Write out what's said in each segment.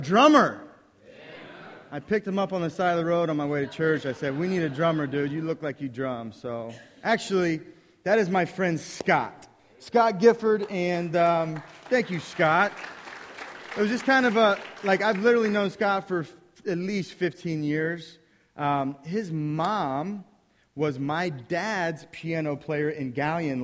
Drummer. I picked him up on the side of the road on my way to church. I said, we need a drummer, dude. You look like you drum. So actually, that is my friend Scott. Scott Gifford, and thank you, Scott. It was just kind of I've literally known Scott for at least 15 years. His mom was my dad's piano player in Galleon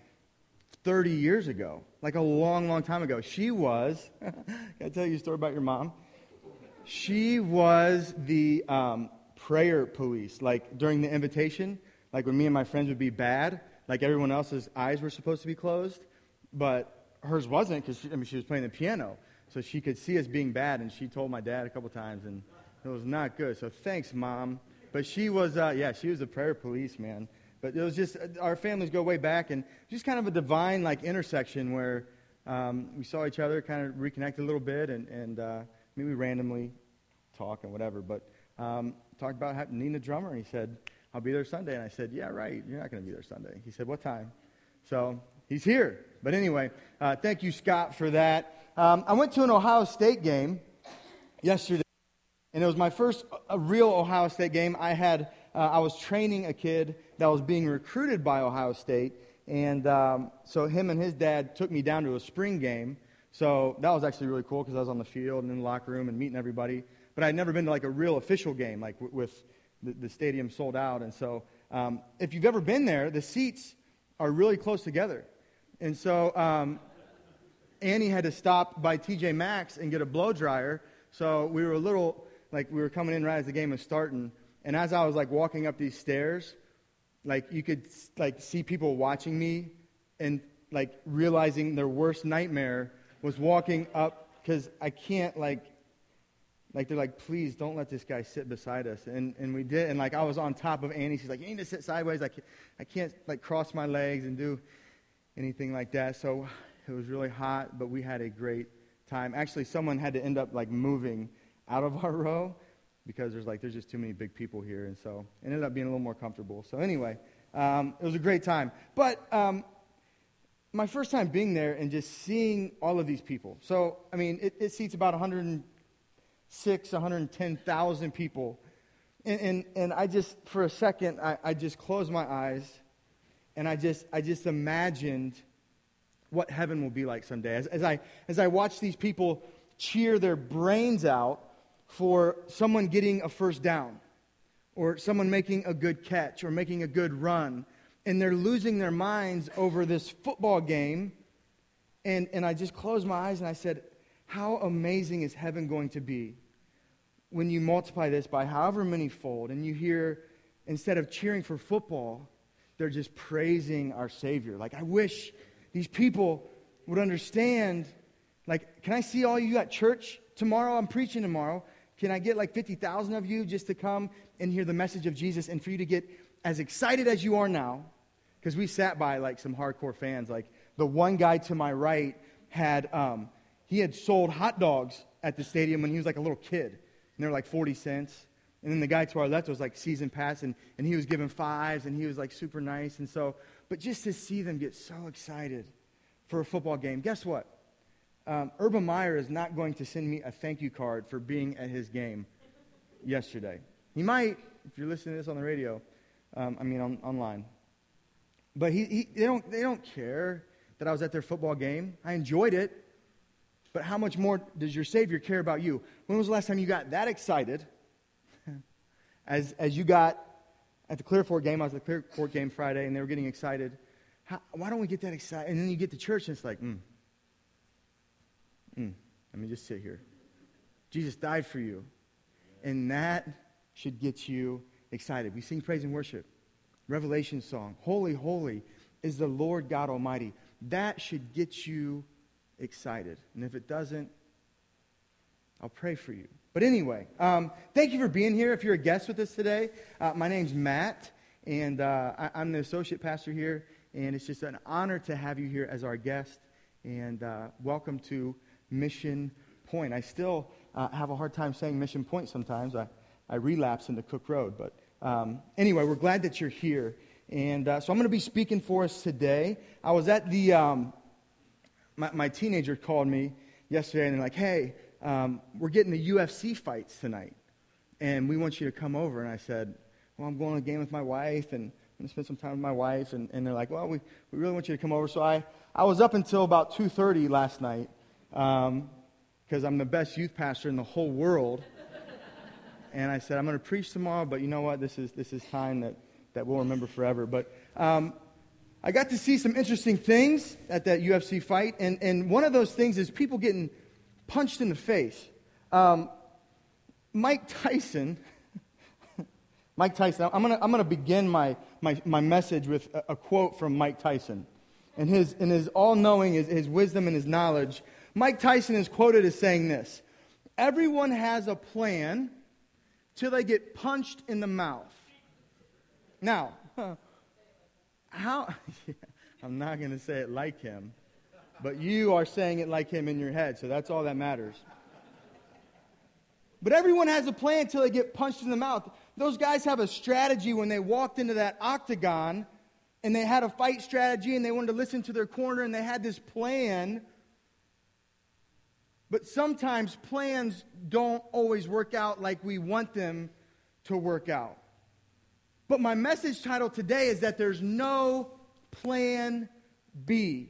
30 years ago, a long, long time ago. She was, can I tell you a story about your mom? She was the prayer police, during the invitation, when me and my friends would be bad, everyone else's eyes were supposed to be closed, but hers wasn't because she was playing the piano, so she could see us being bad, and she told my dad a couple times, and it was not good, so thanks, Mom. But she was, she was the prayer police, man. But it was just, our families go way back, and just kind of a divine, intersection where we saw each other, kind of reconnect a little bit, and maybe randomly talk and whatever, but talked about needing a drummer, and he said, I'll be there Sunday. And I said, yeah, right, you're not going to be there Sunday. He said, what time? So he's here. But anyway, thank you, Scott, for that. I went to an Ohio State game yesterday, and it was my first real Ohio State game. I was training a kid that was being recruited by Ohio State, and so him and his dad took me down to a spring game. So that was actually really cool because I was on the field and in the locker room and meeting everybody. But I'd never been to a real official game, with the stadium sold out. And so if you've ever been there, the seats are really close together. And so Annie had to stop by TJ Maxx and get a blow dryer. So we were a little, we were coming in right as the game was starting. And as I was walking up these stairs, you could see people watching me and realizing their worst nightmare was walking up, because I can't they're like, please don't let this guy sit beside us. And we did, and I was on top of Annie. She's like, you need to sit sideways. I can't cross my legs and do anything like that. So it was really hot, but we had a great time. Actually, someone had to end up moving out of our row because there's just too many big people here, and so it ended up being a little more comfortable. So anyway, it was a great time. But my first time being there and just seeing all of these people. So, it seats about 110,000 people. And I just, for a second, I just closed my eyes, and I just imagined what heaven will be like someday. As I watch these people cheer their brains out for someone getting a first down, or someone making a good catch, or making a good run, and they're losing their minds over this football game, and I just closed my eyes and I said, how amazing is heaven going to be when you multiply this by however many fold, and you hear, instead of cheering for football, they're just praising our Savior. I wish these people would understand, can I see all you at church tomorrow? I'm preaching tomorrow. Can I get 50,000 of you just to come and hear the message of Jesus, and for you to get as excited as you are now? Because we sat by some hardcore fans. The one guy to my right had sold hot dogs at the stadium when he was a little kid, and they were 40 cents. And then the guy to our left was season pass, and he was giving fives, and he was super nice. And so, but just to see them get so excited for a football game, guess what? Urban Meyer is not going to send me a thank you card for being at his game yesterday. He might, if you're listening to this on the radio, online. But they don't care that I was at their football game. I enjoyed it. But how much more does your Savior care about you? When was the last time you got that excited as you got at the Clearfork game? I was at the Clearfork game Friday, and they were getting excited. Why don't we get that excited? And then you get to church, and it's let me just sit here. Jesus died for you. And that should get you excited. We sing praise and worship. Revelation song. Holy, holy is the Lord God Almighty. That should get you excited. And if it doesn't, I'll pray for you. But anyway, thank you for being here. If you're a guest with us today, my name's Matt, and I'm the associate pastor here, and it's just an honor to have you here as our guest, and welcome to Mission Point. I still have a hard time saying Mission Point sometimes. I relapse into Cook Road, but anyway, we're glad that you're here. And so I'm going to be speaking for us today. I was at the, my teenager called me yesterday, and they're like, hey, we're getting the UFC fights tonight, and we want you to come over. And I said, well, I'm going to a game with my wife, and I'm going to spend some time with my wife. And they're like, well, we really want you to come over. So I was up until about 2:30 last night, because I'm the best youth pastor in the whole world. And I said, I'm going to preach tomorrow, but you know what? This is time that we'll remember forever. But I got to see some interesting things at that UFC fight, and one of those things is people getting punched in the face. Mike Tyson, I'm gonna begin my message with a quote from Mike Tyson, and his all-knowing, his wisdom and his knowledge. Mike Tyson is quoted as saying this: "Everyone has a plan till they get punched in the mouth." Now, how? I'm not going to say it like him, but you are saying it like him in your head, so that's all that matters. But everyone has a plan till they get punched in the mouth. Those guys have a strategy when they walked into that octagon, and they had a fight strategy, and they wanted to listen to their corner, and they had this plan. But sometimes plans don't always work out like we want them to work out. But my message title today is that there's no plan B.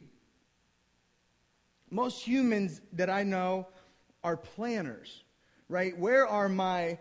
Most humans that I know are planners, right? Where are my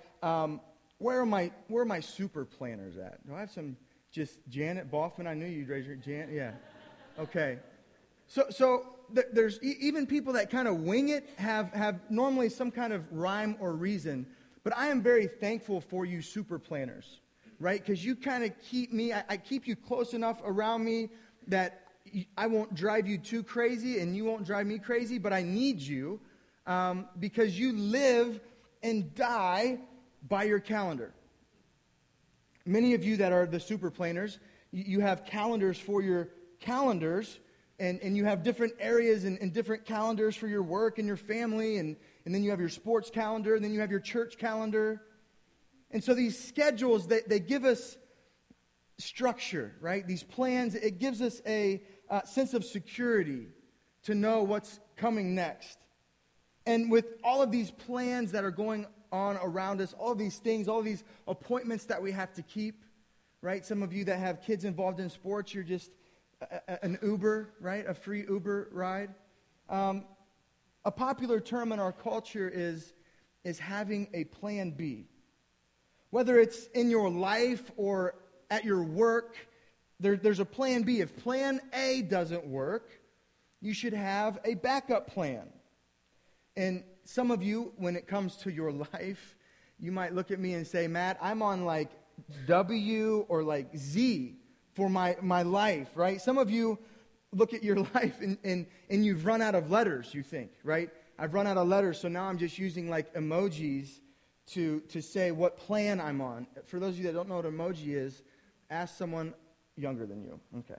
super planners at? Do I have some? Just Janet Boffman? I knew you'd raise your Janet. Yeah. Okay. So there's even people that kind of wing it have normally some kind of rhyme or reason. But I am very thankful for you super planners, right? Because you kind of keep me, I keep you close enough around me that I won't drive you too crazy and you won't drive me crazy, but I need you because you live and die by your calendar. Many of you that are the super planners, you have calendars for your calendars, and you have different areas and different calendars for your work and your family, and then you have your sports calendar, and then you have your church calendar. And so these schedules, they give us structure, right? These plans, it gives us a sense of security to know what's coming next. And with all of these plans that are going on around us, all of these things, all of these appointments that we have to keep, right? Some of you that have kids involved in sports, you're just an Uber, right? A free Uber ride. A popular term in our culture is having a plan B. Whether it's in your life or at your work, there's a plan B. If plan A doesn't work, you should have a backup plan. And some of you, when it comes to your life, you might look at me and say, Matt, I'm on like W or like Z for my life, right? Some of you look at your life and you've run out of letters, you think, right? I've run out of letters, so now I'm just using like emojis to say what plan I'm on. For those of you that don't know what emoji is, ask someone younger than you. Okay.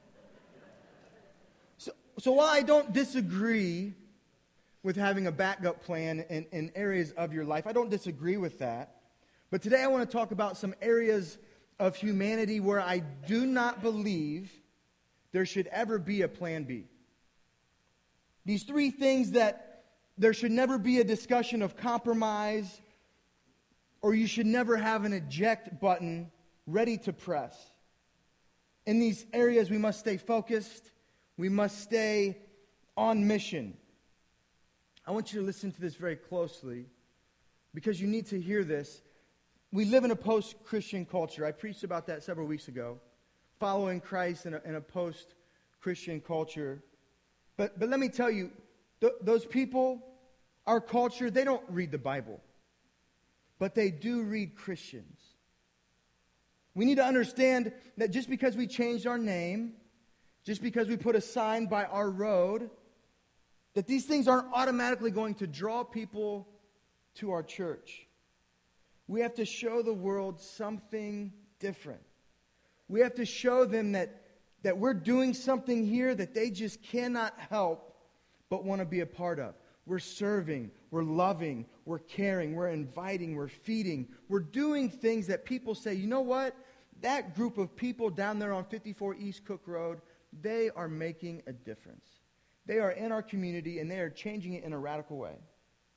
So while I don't disagree with having a backup plan in areas of your life, I don't disagree with that. But today I want to talk about some areas of humanity where I do not believe there should ever be a plan B. These three things that there should never be a discussion of compromise, or you should never have an eject button ready to press. In these areas, we must stay focused. We must stay on mission. I want you to listen to this very closely because you need to hear this. We live in a post-Christian culture. I preached about that several weeks ago. Following Christ in a post-Christian culture. But let me tell you, those people, our culture, they don't read the Bible. But they do read Christians. We need to understand that just because we changed our name, just because we put a sign by our road, that these things aren't automatically going to draw people to our church. We have to show the world something different. We have to show them that we're doing something here that they just cannot help but want to be a part of. We're serving, we're loving, we're caring, we're inviting, we're feeding. We're doing things that people say, you know what? That group of people down there on 54 East Cook Road, they are making a difference. They are in our community and they are changing it in a radical way.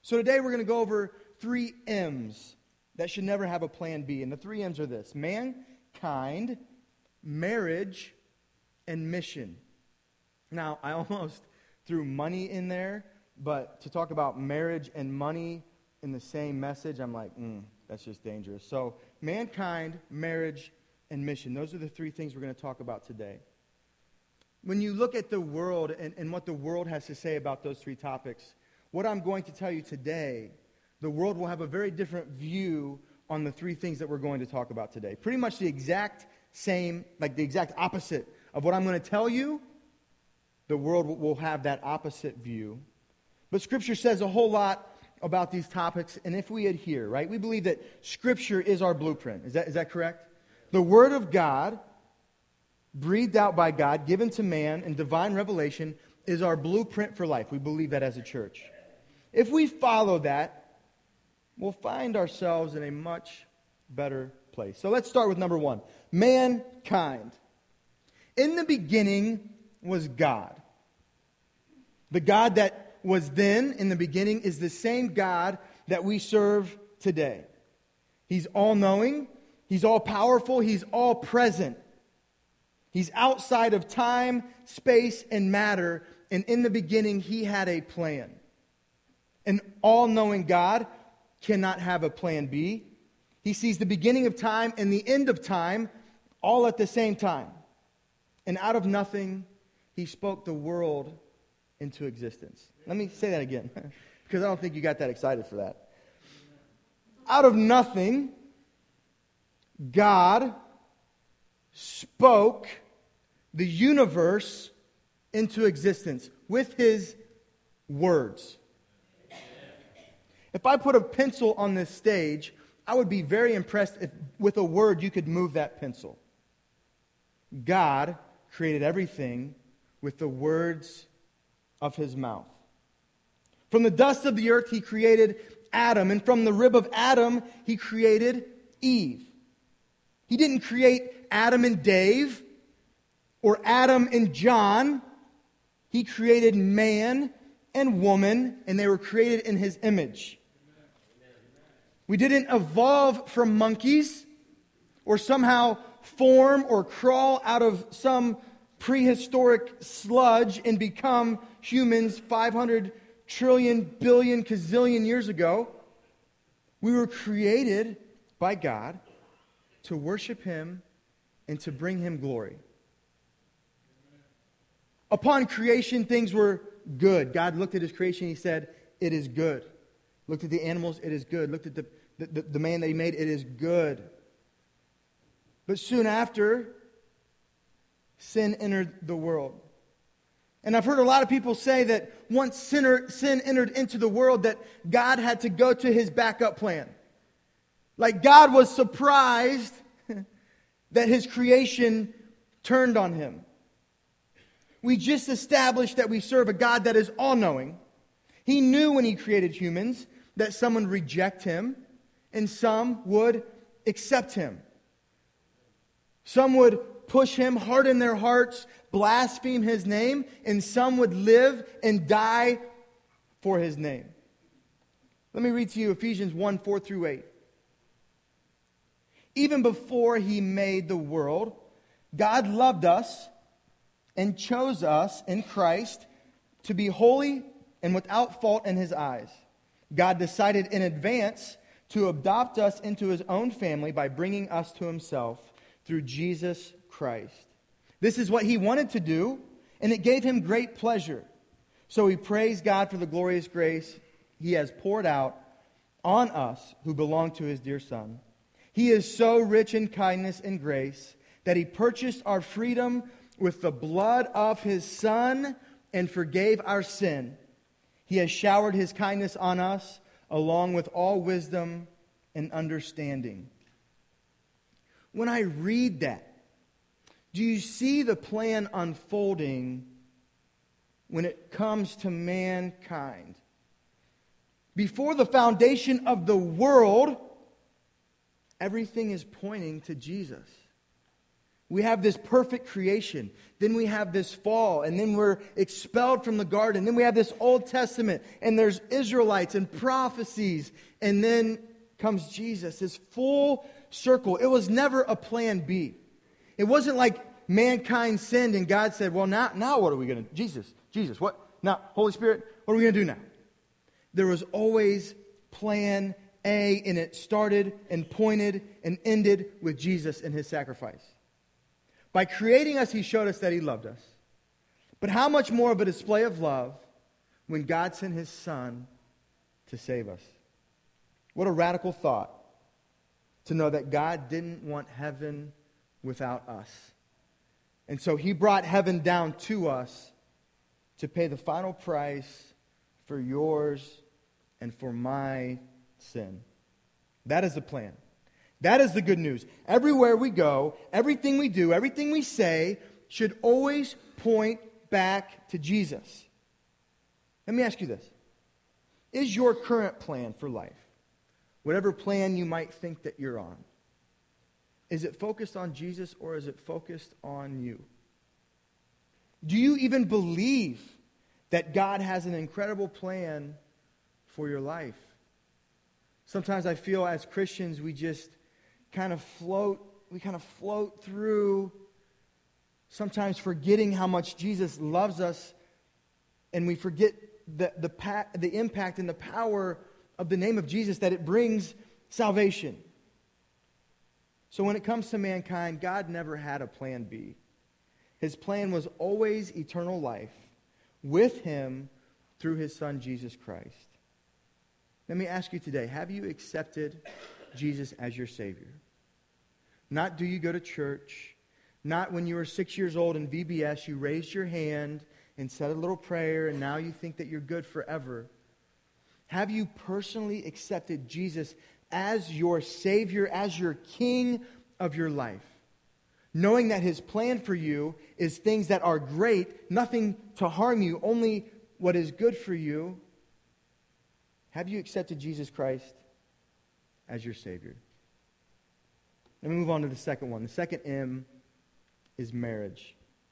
So today we're going to go over 3 M's that should never have a plan B. And the 3 M's are this: mankind, marriage, and mission. Now, I almost threw money in there, but to talk about marriage and money in the same message, I'm like, that's just dangerous. So, mankind, marriage, and mission. Those are the 3 things we're going to talk about today. When you look at the world and what the world has to say about those 3 topics, what I'm going to tell you today, the world will have a very different view on the 3 things that we're going to talk about today. Pretty much the exact same, like the exact opposite of what I'm going to tell you, the world will have that opposite view. But Scripture says a whole lot about these topics, and if we adhere, right? We believe that Scripture is our blueprint. Is that correct? The Word of God, breathed out by God, given to man in divine revelation, is our blueprint for life. We believe that as a church. If we follow that, we'll find ourselves in a much better place. So let's start with number 1. Mankind. In the beginning was God. The God that was then, in the beginning, is the same God that we serve today. He's all-knowing. He's all-powerful. He's all-present. He's outside of time, space, and matter. And in the beginning, He had a plan. An all-knowing God cannot have a plan B. He sees the beginning of time and the end of time all at the same time. And out of nothing, He spoke the world into existence. Let me say that again, because I don't think you got that excited for that. Out of nothing, God spoke the universe into existence with His words. If I put a pencil on this stage, I would be very impressed if with a word you could move that pencil. God created everything with the words of His mouth. From the dust of the earth He created Adam, and from the rib of Adam He created Eve. He didn't create Adam and Dave or Adam and John. He created man and woman, and they were created in His image. We didn't evolve from monkeys or somehow form or crawl out of some prehistoric sludge and become humans 500 trillion, billion, gazillion years ago. We were created by God to worship Him and to bring Him glory. Upon creation, things were good. God looked at His creation, He said, it is good. Looked at the animals, it is good. Looked at the man that He made, it is good. But soon after, sin entered the world. And I've heard a lot of people say that once sin entered into the world, that God had to go to His backup plan. Like God was surprised that His creation turned on Him. We just established that we serve a God that is all-knowing. He knew when He created humans that some would reject Him and some would accept Him. Some would push Him, harden their hearts, blaspheme His name, and some would live and die for His name. Let me read to you Ephesians 1, 4 through 8. Even before He made the world, God loved us and chose us in Christ to be holy and without fault in His eyes. God decided in advance to adopt us into His own family by bringing us to Himself through Jesus Christ. This is what He wanted to do, and it gave Him great pleasure. So we praise God for the glorious grace He has poured out on us who belong to His dear Son. He is so rich in kindness and grace that He purchased our freedom with the blood of His Son and forgave our sin. He has showered His kindness on us along with all wisdom and understanding. When I read that, do you see the plan unfolding when it comes to mankind? Before the foundation of the world, everything is pointing to Jesus. We have this perfect creation. Then we have this fall, and then we're expelled from the garden. Then we have this Old Testament, and there's Israelites and prophecies. And then comes Jesus, this full circle. It was never a plan B. It wasn't like mankind sinned and God said, well, now what are we going to do? Jesus, what? Now, Holy Spirit, what are we going to do now? There was always plan A, and it started and pointed and ended with Jesus and his sacrifice. By creating us, he showed us that he loved us. But how much more of a display of love when God sent his Son to save us? What a radical thought to know that God didn't want heaven without us. And so he brought heaven down to us to pay the final price for yours and for my sin. That is the plan. That is the good news. Everywhere we go, everything we do, everything we say should always point back to Jesus. Let me ask you this. Is your current plan for life, whatever plan you might think that you're on, is it focused on Jesus or is it focused on you? Do you even believe that God has an incredible plan for your life? Sometimes I feel as Christians we just kind of float through, sometimes forgetting how much Jesus loves us, and we forget the impact and the power of the name of Jesus, that it brings salvation. So when it comes to mankind, God never had a plan B. His plan was always eternal life with him through his Son, Jesus Christ. Let me ask you today, have you accepted Jesus as your Savior? Not do you go to church, not when you were 6 years old in VBS, you raised your hand and said a little prayer and now you think that you're good forever. Have you personally accepted Jesus as your Savior, as your King of your life? Knowing that his plan for you is things that are great, nothing to harm you, only what is good for you. Have you accepted Jesus Christ as your Savior? Let me move on to the second one. The second M is marriage.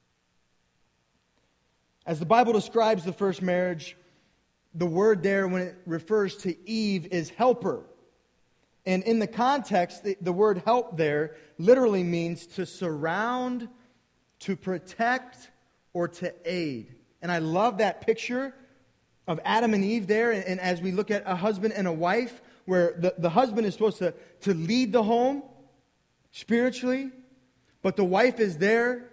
As the Bible describes the first marriage, the word there when it refers to Eve is helper. And in the context, the word help there literally means to surround, to protect, or to aid. And I love that picture of Adam and Eve there. And as we look at a husband and a wife, where the husband is supposed to lead the home spiritually, but the wife is there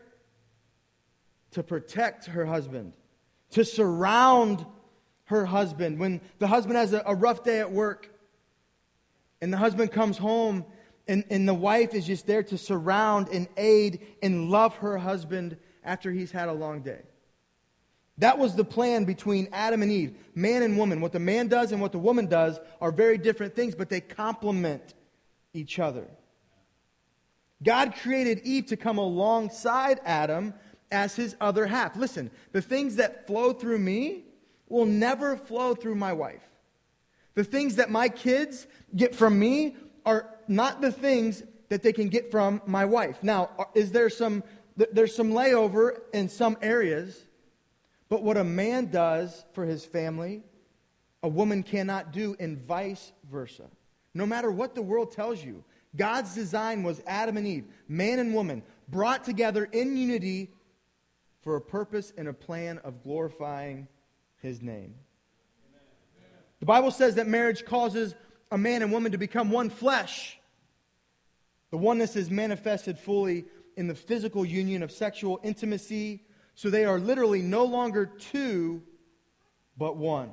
to protect her husband, to surround her husband. When the husband has a rough day at work, and the husband comes home, and the wife is just there to surround and aid and love her husband after he's had a long day. That was the plan between Adam and Eve, man and woman. What the man does and what the woman does are very different things, but they complement each other. God created Eve to come alongside Adam as his other half. Listen, the things that flow through me will never flow through my wife. The things that my kids get from me are not the things that they can get from my wife. Now, there's some layover in some areas, but what a man does for his family, a woman cannot do, and vice versa. No matter what the world tells you, God's design was Adam and Eve, man and woman, brought together in unity for a purpose and a plan of glorifying his name. The Bible says that marriage causes a man and woman to become one flesh. The oneness is manifested fully in the physical union of sexual intimacy, so they are literally no longer two, but one.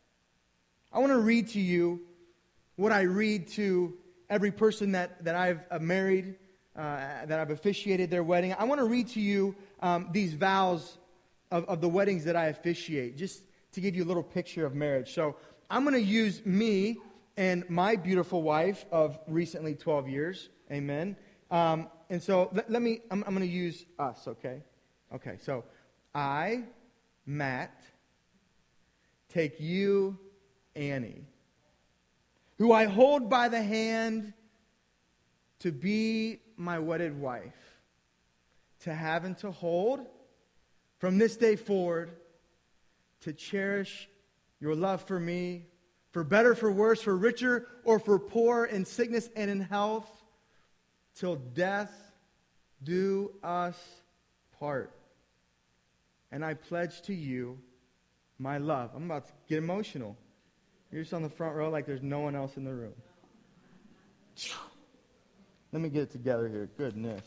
I want to read to you what I read to every person that I've married, that I've officiated their wedding. I want to read to you these vows of the weddings that I officiate, just to give you a little picture of marriage. So I'm going to use me and my beautiful wife of recently 12 years. Amen. And so I'm going to use us, okay? Okay, so I, Matt, take you, Annie, who I hold by the hand to be my wedded wife. to have and to hold from this day forward, to cherish your love for me, for better, for worse, for richer, or for poor, in sickness and in health, till death do us part. And I pledge to you my love. I'm about to get emotional. You're just on the front row like there's no one else in the room. Let me get it together here. Goodness.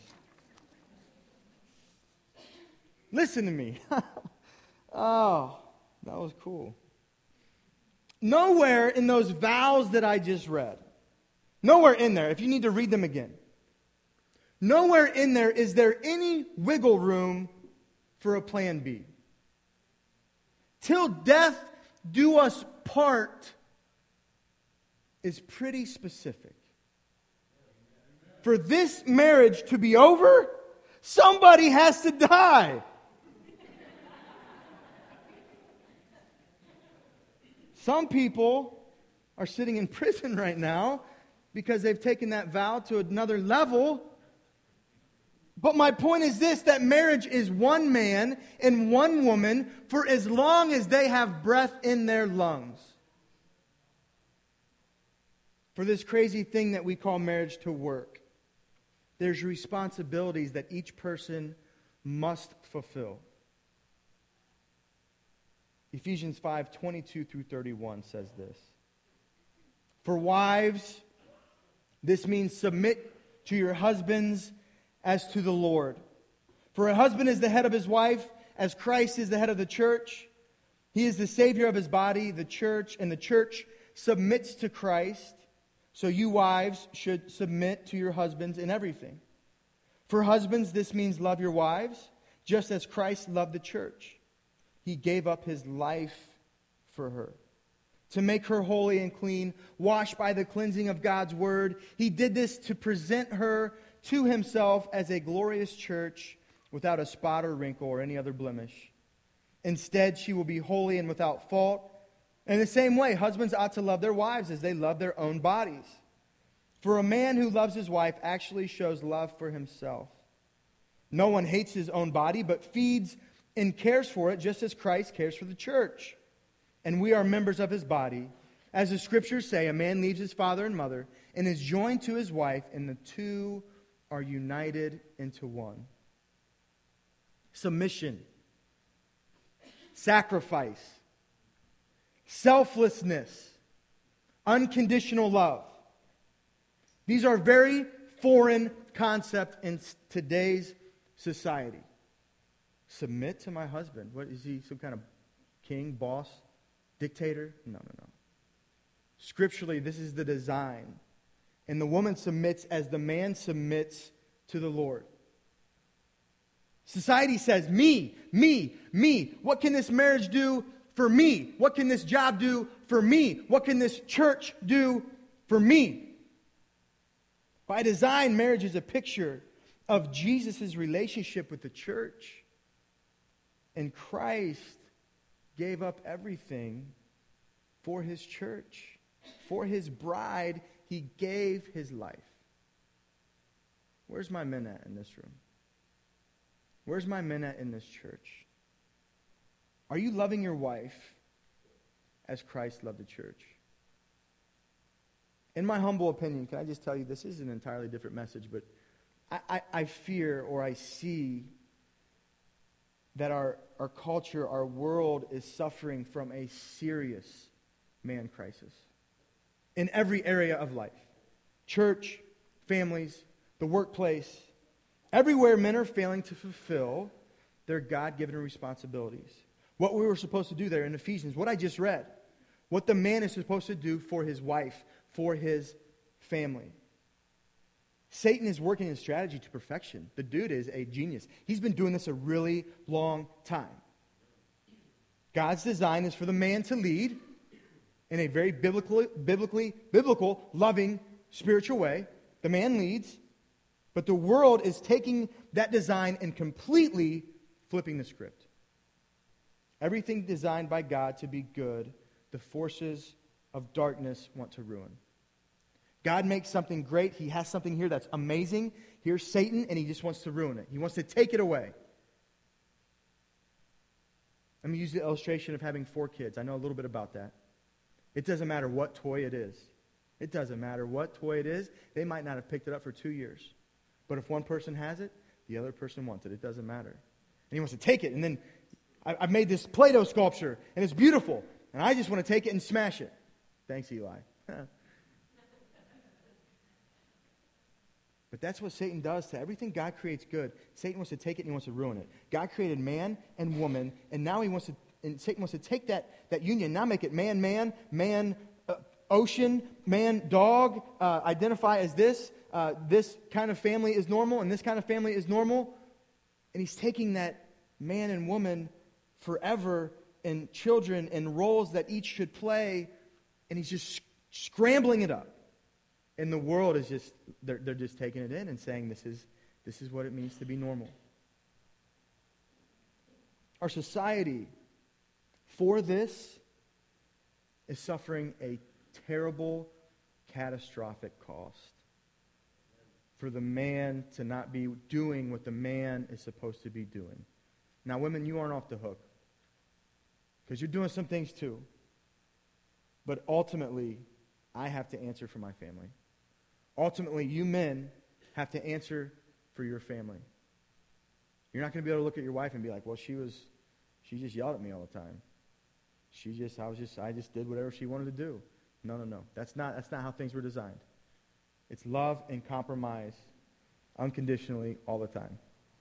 Listen to me. Oh, that was cool. Nowhere in those vows that I just read, nowhere in there, if you need to read them again, nowhere in there is there any wiggle room for a plan B. Till death do us part is pretty specific. For this marriage to be over, somebody has to die. Some people are sitting in prison right now because they've taken that vow to another level. But my point is this, that marriage is one man and one woman for as long as they have breath in their lungs. For this crazy thing that we call marriage to work, there's responsibilities that each person must fulfill. Ephesians 5:22-31 says this. For wives, this means submit to your husbands as to the Lord. For a husband is the head of his wife, as Christ is the head of the church. He is the Savior of his body, the church, and the church submits to Christ. So you wives should submit to your husbands in everything. For husbands, this means love your wives, just as Christ loved the church. He gave up his life for her, to make her holy and clean, washed by the cleansing of God's word. He did this to present her to himself as a glorious church without a spot or wrinkle or any other blemish. Instead, she will be holy and without fault. In the same way, husbands ought to love their wives as they love their own bodies. For a man who loves his wife actually shows love for himself. No one hates his own body, but feeds and cares for it, just as Christ cares for the church. And we are members of his body. As the scriptures say, a man leaves his father and mother and is joined to his wife, and the two are united into one. Submission, sacrifice, selflessness, unconditional love. These are very foreign concepts in today's society. Submit to my husband. What is he, some kind of king, boss, dictator? No. Scripturally, this is the design. And the woman submits as the man submits to the Lord. Society says, me. What can this marriage do for me? What can this job do for me? What can this church do for me? By design, marriage is a picture of Jesus' relationship with the church. And Christ gave up everything for his church. For his bride, he gave his life. Where's my men at in this room? Where's my men at in this church? Are you loving your wife as Christ loved the church? In my humble opinion, can I just tell you, this is an entirely different message, but I fear or I see that our culture, our world is suffering from a serious man crisis in every area of life. Church, families, the workplace. Everywhere men are failing to fulfill their God-given responsibilities. What we were supposed to do there in Ephesians, what I just read. What the man is supposed to do for his wife, for his family. Satan is working his strategy to perfection. The dude is a genius. He's been doing this a really long time. God's design is for the man to lead in a very biblical, loving, spiritual way. The man leads, but the world is taking that design and completely flipping the script. Everything designed by God to be good, the forces of darkness want to ruin. God makes something great. He has something here that's amazing. Here's Satan, and he just wants to ruin it. He wants to take it away. Let me use the illustration of having 4 kids. I know a little bit about that. It doesn't matter what toy it is. It doesn't matter what toy it is. They might not have picked it up for 2 years. But if one person has it, the other person wants it. It doesn't matter. And he wants to take it. And then I've made this Play-Doh sculpture, and it's beautiful. And I just want to take it and smash it. Thanks, Eli. But that's what Satan does to everything God creates good. Satan wants to take it and he wants to ruin it. God created man and woman, and now Satan wants to take that union, now make it man, ocean, man, dog, identify as this. This kind of family is normal, and this kind of family is normal. And he's taking that man and woman forever, and children and roles that each should play, and he's just scrambling it up. And the world is just, they're just taking it in and saying this is what it means to be normal. Our society, for this, is suffering a terrible, catastrophic cost. For the man to not be doing what the man is supposed to be doing. Now, women, you aren't off the hook. Because you're doing some things too. But ultimately, I have to answer for my family. Ultimately, you men have to answer for your family. You're not going to be able to look at your wife and be like, well, she just yelled at me all the time. I just did whatever she wanted to do. No. That's not how things were designed. It's love and compromise unconditionally all the time.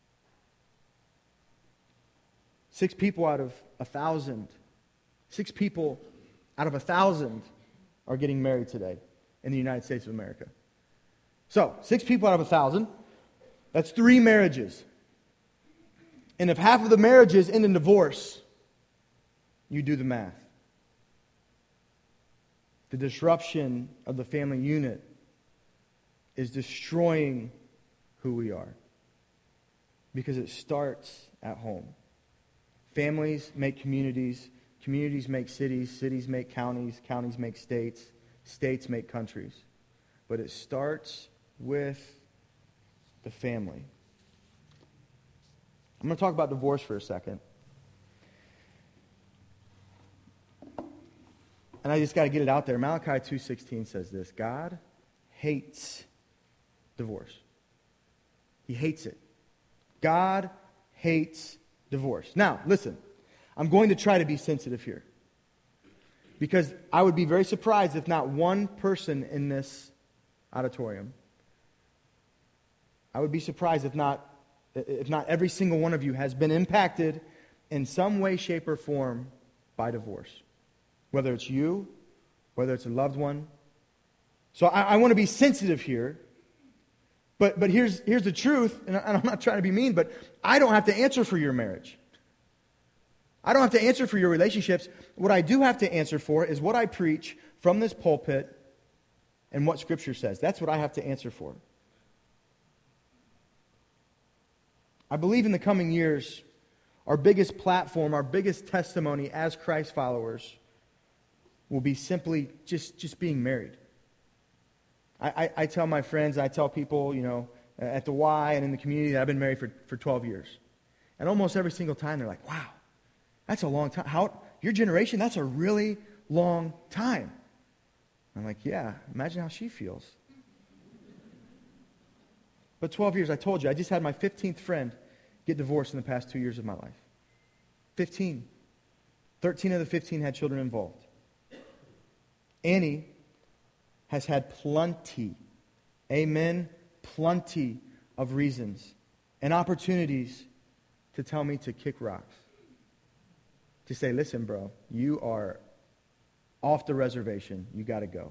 6 people out of 1,000. 6 people out of 1,000 are getting married today in the United States of America. So, 6 people out of 1,000, that's 3 marriages. And if half of the marriages end in divorce, you do the math. The disruption of the family unit is destroying who we are. Because it starts at home. Families make communities. Communities make cities. Cities make counties. Counties make states. States make countries. But it starts with the family. I'm going to talk about divorce for a second. And I just got to get it out there. Malachi 2:16 says this. God hates divorce. He hates it. God hates divorce. Now, listen. I'm going to try to be sensitive here. Because I would be very surprised if not one person in this auditorium, I would be surprised if not every single one of you has been impacted in some way, shape, or form by divorce. Whether it's you, whether it's a loved one. So I want to be sensitive here. But here's the truth, and I'm not trying to be mean, but I don't have to answer for your marriage. I don't have to answer for your relationships. What I do have to answer for is what I preach from this pulpit and what Scripture says. That's what I have to answer for. I believe in the coming years, our biggest platform, our biggest testimony as Christ followers will be simply just being married. I tell my friends, I tell people, at the Y and in the community that I've been married for 12 years. And almost every single time they're like, wow, that's a long time. Your generation, that's a really long time. I'm like, yeah, imagine how she feels. But 12 years, I told you, I just had my 15th friend get divorced in the past 2 years of my life. 15. 13 of the 15 had children involved. Annie has had plenty, amen, plenty of reasons and opportunities to tell me to kick rocks. To say, listen, bro, you are off the reservation. You got to go.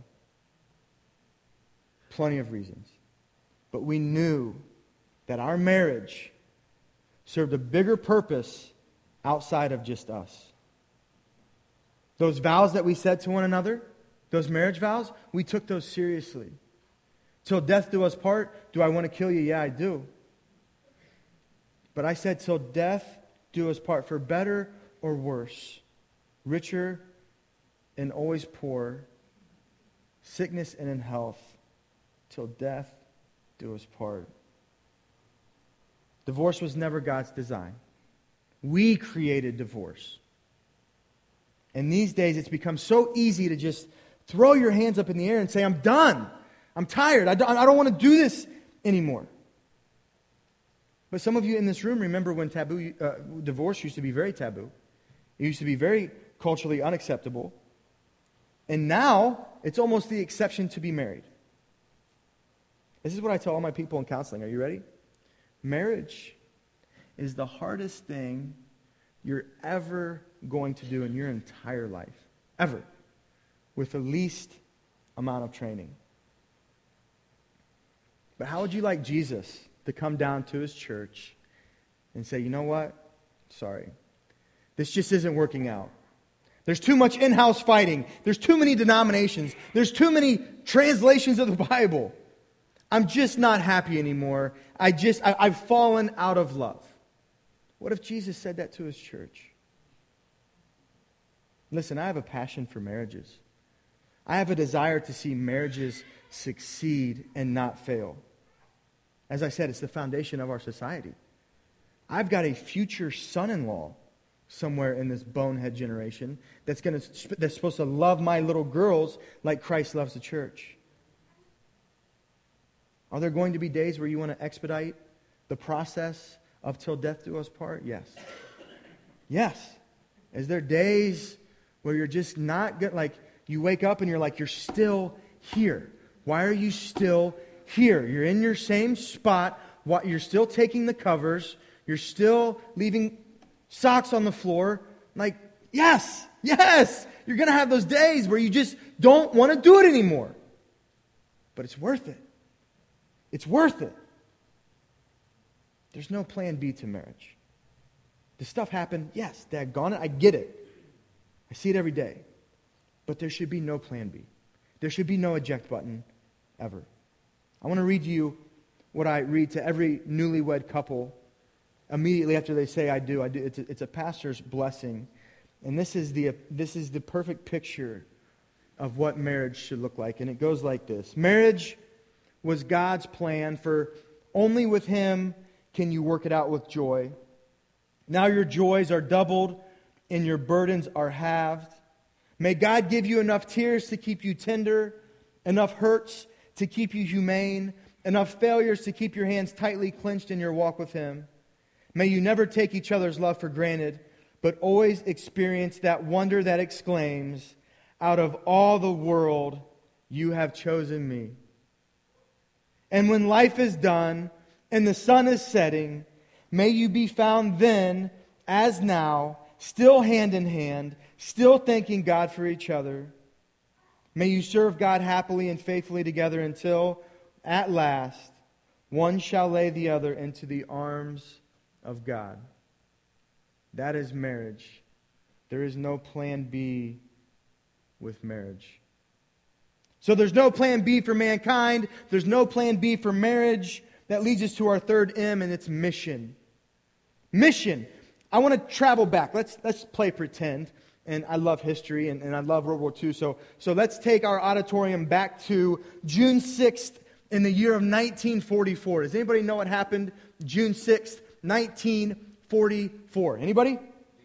Plenty of reasons. But we knew that our marriage served a bigger purpose outside of just us. Those vows that we said to one another, those marriage vows, we took those seriously. Till death do us part. Do I want to kill you? Yeah, I do. But I said, till death do us part, for better or worse, richer and always poor, sickness and in health, till death do us part. Divorce was never God's design. We created divorce. And these days it's become so easy to just throw your hands up in the air and say, I'm done. I'm tired. I don't want to do this anymore. But some of you in this room remember when divorce used to be very taboo. It used to be very culturally unacceptable. And now it's almost the exception to be married. This is what I tell all my people in counseling. Are you ready? Marriage is the hardest thing you're ever going to do in your entire life. Ever. With the least amount of training. But how would you like Jesus to come down to his church and say, you know what? Sorry. This just isn't working out. There's too much in-house fighting. There's too many denominations. There's too many translations of the Bible. I'm just not happy anymore. I've fallen out of love. What if Jesus said that to his church? Listen, I have a passion for marriages. I have a desire to see marriages succeed and not fail. As I said, it's the foundation of our society. I've got a future son-in-law somewhere in this bonehead generation that's supposed to love my little girls like Christ loves the church. Are there going to be days where you want to expedite the process of till death do us part? Yes. Yes. Is there days where you're just not good, like you wake up and you're like, you're still here. Why are you still here? You're in your same spot. You're still taking the covers. You're still leaving socks on the floor. Like, yes. You're going to have those days where you just don't want to do it anymore. But it's worth it. It's worth it. There's no plan B to marriage. Does stuff happen? Yes, daggone it, I get it. I see it every day. But there should be no plan B. There should be no eject button ever. I want to read you what I read to every newlywed couple immediately after they say I do. It's a pastor's blessing. And this is the perfect picture of what marriage should look like. And it goes like this. Marriage was God's plan, for only with Him can you work it out with joy. Now your joys are doubled and your burdens are halved. May God give you enough tears to keep you tender, enough hurts to keep you humane, enough failures to keep your hands tightly clenched in your walk with Him. May you never take each other's love for granted, but always experience that wonder that exclaims, out of all the world, you have chosen me. And when life is done and the sun is setting, may you be found then, as now, still hand in hand, still thanking God for each other. May you serve God happily and faithfully together until, at last, one shall lay the other into the arms of God. That is marriage. There is no plan B with marriage. So there's no plan B for mankind. There's no plan B for marriage. That leads us to our third M, and it's mission. Mission. I want to travel back. Let's play pretend. And I love history, and I love World War II. So let's take our auditorium back to June 6th in the year of 1944. Does anybody know what happened June 6th, 1944? Anybody?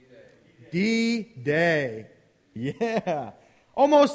D-Day. Yeah. Almost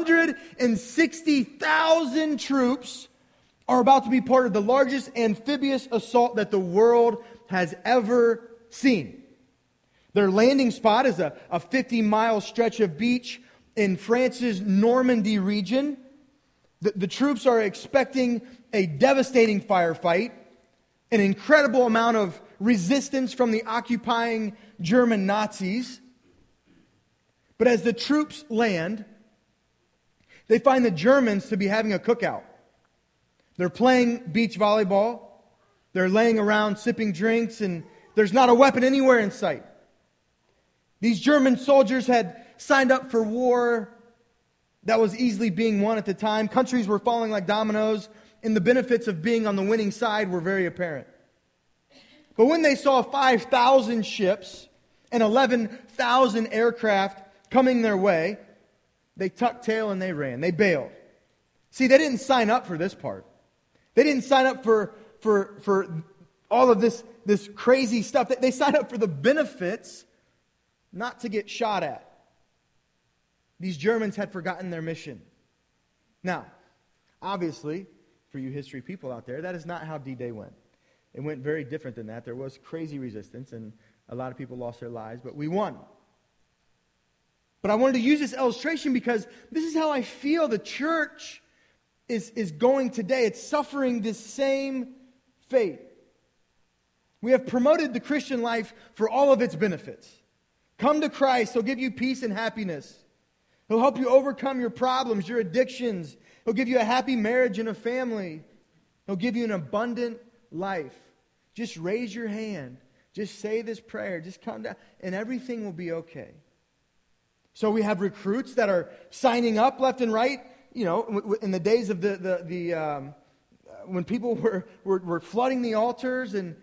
160,000 troops are about to be part of the largest amphibious assault that the world has ever seen. Their landing spot is a 50-mile stretch of beach in France's Normandy region. The troops are expecting a devastating firefight, an incredible amount of resistance from the occupying German Nazis. But as the troops land, they find the Germans to be having a cookout. They're playing beach volleyball. They're laying around sipping drinks, and there's not a weapon anywhere in sight. These German soldiers had signed up for war that was easily being won at the time. Countries were falling like dominoes, and the benefits of being on the winning side were very apparent. But when they saw 5,000 ships and 11,000 aircraft coming their way, they tucked tail and they ran. They bailed. See, they didn't sign up for this part. They didn't sign up for all of this crazy stuff. They signed up for the benefits, not to get shot at. These Germans had forgotten their mission. Now, obviously, for you history people out there, that is not how D-Day went. It went very different than that. There was crazy resistance, and a lot of people lost their lives, but we won. But I wanted to use this illustration because this is how I feel the church is going today. It's suffering this same fate. We have promoted the Christian life for all of its benefits. Come to Christ. He'll give you peace and happiness. He'll help you overcome your problems, your addictions. He'll give you a happy marriage and a family. He'll give you an abundant life. Just raise your hand. Just say this prayer. Just come down, and everything will be okay. So we have recruits that are signing up left and right. You know, in the days of when people were flooding the altars, and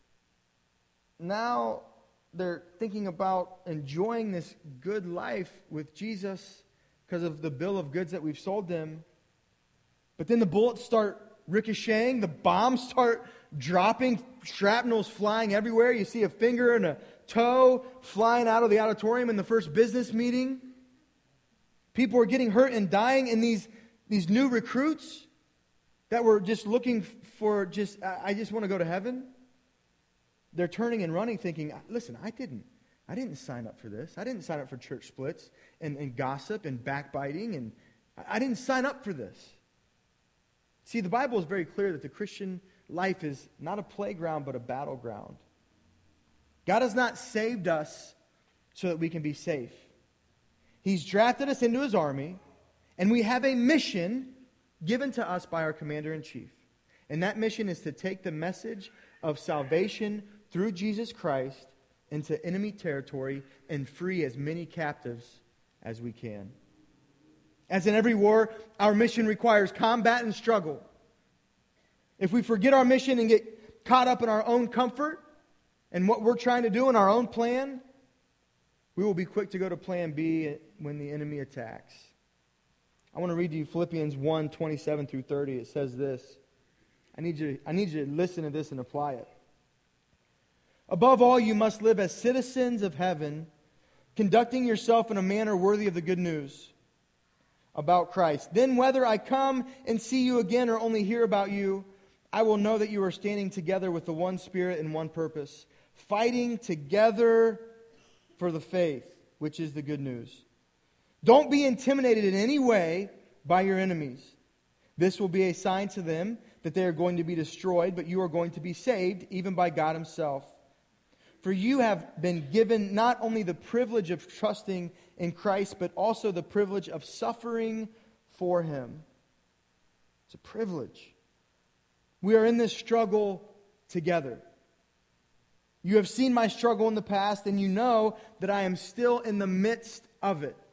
now they're thinking about enjoying this good life with Jesus because of the bill of goods that we've sold them. But then the bullets start ricocheting, the bombs start dropping, shrapnel's flying everywhere. You see a finger and a toe flying out of the auditorium in the first business meeting. People are getting hurt and dying, and these new recruits that were just looking for I just want to go to heaven. They're turning and running thinking, listen, I didn't sign up for this. I didn't sign up for church splits and gossip and backbiting, and I didn't sign up for this. See, the Bible is very clear that the Christian life is not a playground but a battleground. God has not saved us so that we can be safe. He's drafted us into His army, and we have a mission given to us by our commander-in-chief. And that mission is to take the message of salvation through Jesus Christ into enemy territory and free as many captives as we can. As in every war, our mission requires combat and struggle. If we forget our mission and get caught up in our own comfort and what we're trying to do in our own plan, we will be quick to go to plan B when the enemy attacks. I want to read to you Philippians 1, 27 through 30. It says this. I need you to listen to this and apply it. Above all, you must live as citizens of heaven, conducting yourself in a manner worthy of the good news about Christ. Then whether I come and see you again or only hear about you, I will know that you are standing together with the one Spirit and one purpose, fighting together for the faith, which is the good news. Don't be intimidated in any way by your enemies. This will be a sign to them that they are going to be destroyed, but you are going to be saved, even by God Himself. For you have been given not only the privilege of trusting in Christ, but also the privilege of suffering for Him. It's a privilege. We are in this struggle together. You have seen my struggle in the past, and you know that I am still in the midst of it.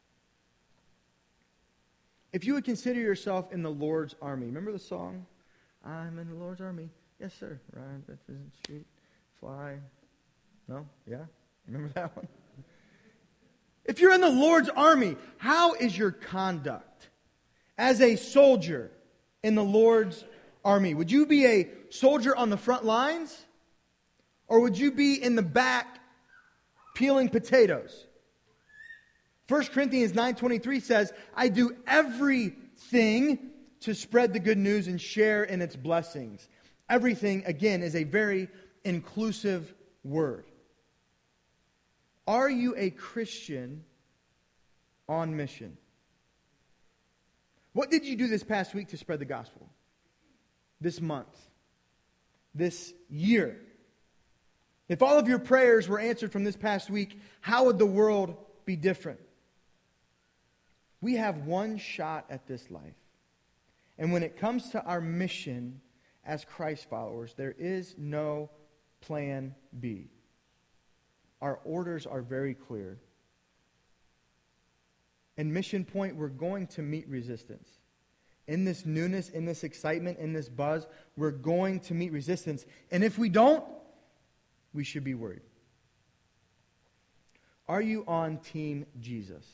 If you would consider yourself in the Lord's army. Remember the song? I'm in the Lord's army. Yes, sir. Ride that street, fly. No? Yeah? Remember that one? If you're in the Lord's army, how is your conduct as a soldier in the Lord's army? Would you be a soldier on the front lines? Or would you be in the back peeling potatoes? 1 Corinthians 9:23 says, I do everything to spread the good news and share in its blessings. Everything, again, is a very inclusive word. Are you a Christian on mission? What did you do this past week to spread the gospel? This month? This year? If all of your prayers were answered from this past week, how would the world be different? We have one shot at this life. And when it comes to our mission as Christ followers, there is no plan B. Our orders are very clear. In Mission Point, we're going to meet resistance. In this newness, in this excitement, in this buzz, we're going to meet resistance. And if we don't, we should be worried. Are you on Team Jesus?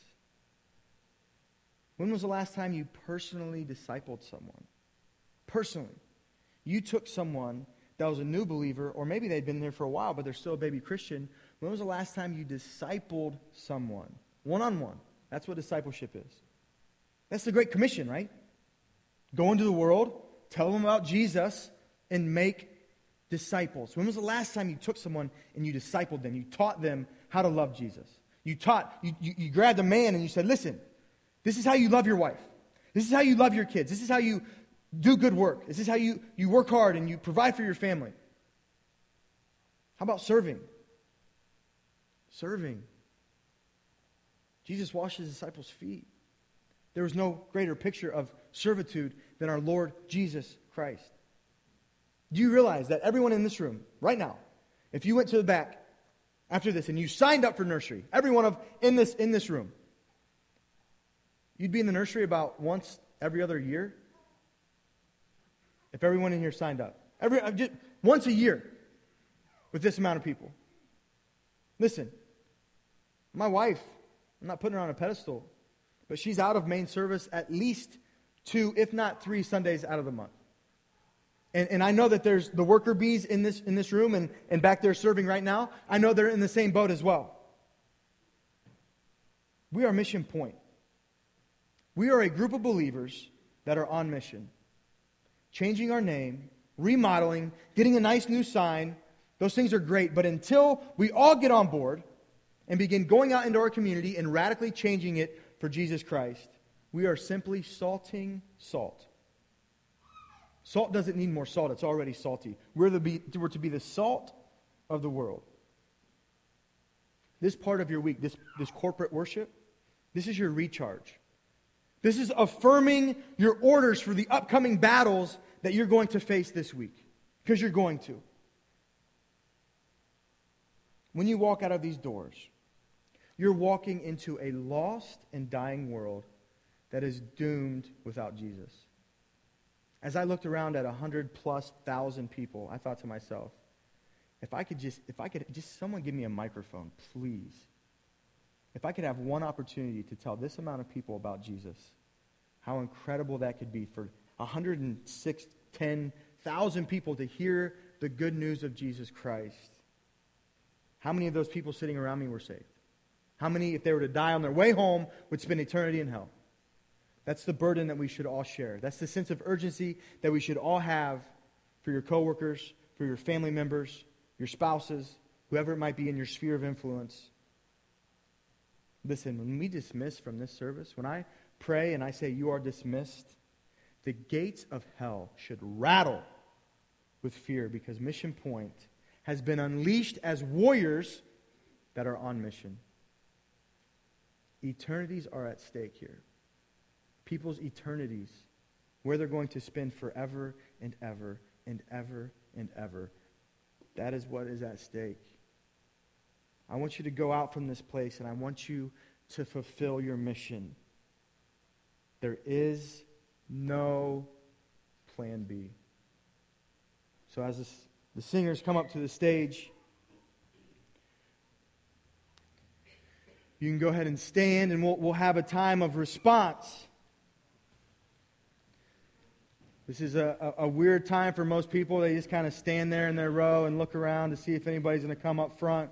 When was the last time you personally discipled someone? Personally. You took someone that was a new believer, or maybe they'd been there for a while, but they're still a baby Christian. When was the last time you discipled someone? One-on-one. That's what discipleship is. That's the Great Commission, right? Go into the world, tell them about Jesus, and make disciples. When was the last time you took someone and you discipled them? You taught them how to love Jesus. You grabbed a man and you said, listen, this is how you love your wife. This is how you love your kids. This is how you do good work. This is how you work hard and you provide for your family. How about serving? Serving. Jesus washed his disciples' feet. There was no greater picture of servitude than our Lord Jesus Christ. Do you realize that everyone in this room, right now, if you went to the back after this and you signed up for nursery, everyone in this room, you'd be in the nursery about once every other year? If everyone in here signed up. Just once a year with this amount of people. Listen, my wife, I'm not putting her on a pedestal, but she's out of main service at least 2, if not 3 Sundays out of the month. And I know that there's the worker bees in this room and back there serving right now. I know they're in the same boat as well. We are Mission Point. We are a group of believers that are on mission. Changing our name, remodeling, getting a nice new sign. Those things are great. But until we all get on board and begin going out into our community and radically changing it for Jesus Christ, we are simply salting salt. Salt doesn't need more salt. It's already salty. We're to be the salt of the world. This part of your week, this corporate worship, this is your recharge. This is affirming your orders for the upcoming battles that you're going to face this week. Because you're going to. When you walk out of these doors, you're walking into a lost and dying world that is doomed without Jesus. As I looked around at 100,000+ people, I thought to myself, if I could just someone give me a microphone, please. If I could have one opportunity to tell this amount of people about Jesus, how incredible that could be for 10,000 people to hear the good news of Jesus Christ. How many of those people sitting around me were saved? How many, if they were to die on their way home, would spend eternity in hell? That's the burden that we should all share. That's the sense of urgency that we should all have for your coworkers, for your family members, your spouses, whoever it might be in your sphere of influence. Listen, when we dismiss from this service, when I pray and I say you are dismissed, the gates of hell should rattle with fear because Mission Point has been unleashed as warriors that are on mission. Eternities are at stake here. People's eternities, where they're going to spend forever and ever and ever and ever. That is what is at stake. I want you to go out from this place and I want you to fulfill your mission. There is no plan B. So as the singers come up to the stage, you can go ahead and stand and we'll have a time of response. This is a weird time for most people. They just kind of stand there in their row and look around to see if anybody's going to come up front.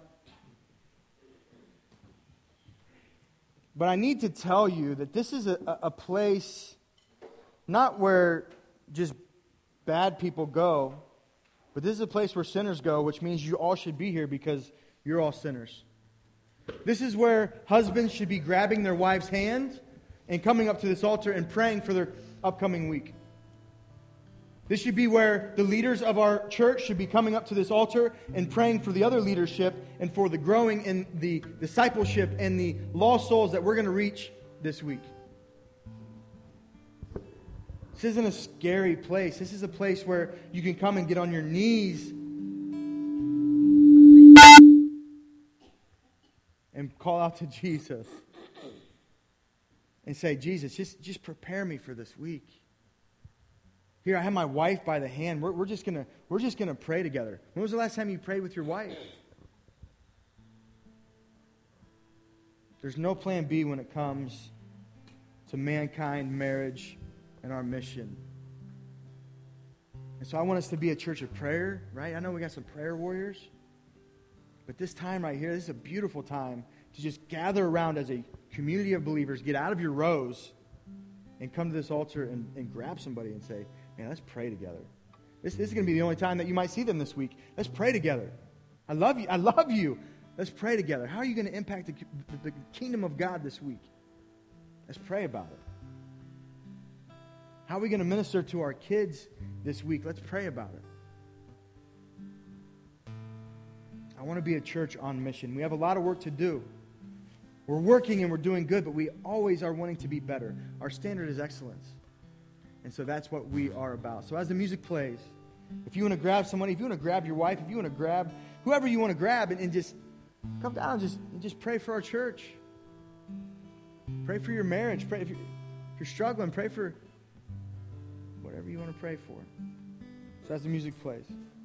But I need to tell you that this is a place not where just bad people go, but this is a place where sinners go, which means you all should be here because you're all sinners. This is where husbands should be grabbing their wives' hands and coming up to this altar and praying for their upcoming week. This should be where the leaders of our church should be coming up to this altar and praying for the other leadership and for the growing in the discipleship and the lost souls that we're going to reach this week. This isn't a scary place. This is a place where you can come and get on your knees and call out to Jesus and say, Jesus, just prepare me for this week. Here, I have my wife by the hand. We're just gonna pray together. When was the last time you prayed with your wife? There's no plan B when it comes to mankind, marriage, and our mission. And so I want us to be a church of prayer, right? I know we got some prayer warriors. But this time right here, this is a beautiful time to just gather around as a community of believers, get out of your rows, and come to this altar and grab somebody and say, man, let's pray together. This is going to be the only time that you might see them this week. Let's pray together. I love you. I love you. Let's pray together. How are you going to impact the kingdom of God this week? Let's pray about it. How are we going to minister to our kids this week? Let's pray about it. I want to be a church on mission. We have a lot of work to do. We're working and we're doing good, but we always are wanting to be better. Our standard is excellence. And so that's what we are about. So as the music plays, if you want to grab somebody, if you want to grab your wife, if you want to grab whoever you want to grab and just come down and just pray for our church. Pray for your marriage. Pray if you're struggling, pray for whatever you want to pray for. So as the music plays.